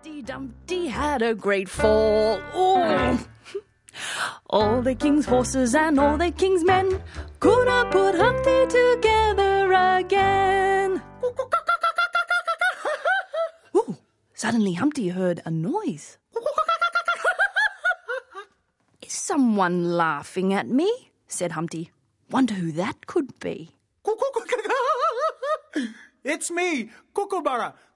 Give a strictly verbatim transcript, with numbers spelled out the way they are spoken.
Humpty Dumpty had a great fall. Oh. All the king's horses and all the king's men could not put Humpty together again. Ooh, suddenly Humpty heard a noise. Is someone laughing at me? Said Humpty. Wonder who that could be. It's me, Kookaburra.